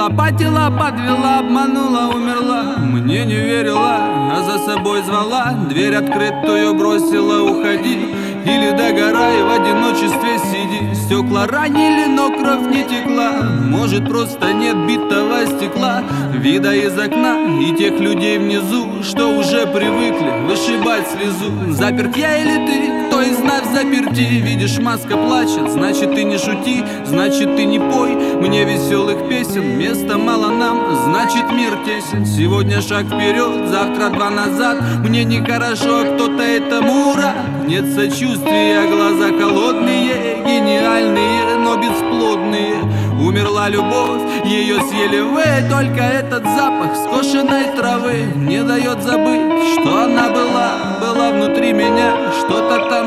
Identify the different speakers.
Speaker 1: лопатила, подвела, обманула, умерла. Мне не верила, а за собой звала. Дверь открытую бросила, уходи. Или догорай, в одиночестве сиди. Стекла ранили, но кровь не текла. Может, просто нет битого стекла, вида из окна и тех людей внизу, что уже привыкли вышибать слезу. Заперт я или ты? Кто из нас заперти? Видишь, маска плачет, значит ты не шути, значит ты не пой мне веселых песен. Места мало нам, значит мир тесен. Сегодня шаг вперед, завтра два назад. Мне нехорошо, а кто-то этому рад. Нет сочувствия, глаза холодные, гениальные, но бесплодные. Умерла любовь, ее съели вы. Только этот запах скошенной травы не дает забыть, что она была внутри меня. Что-то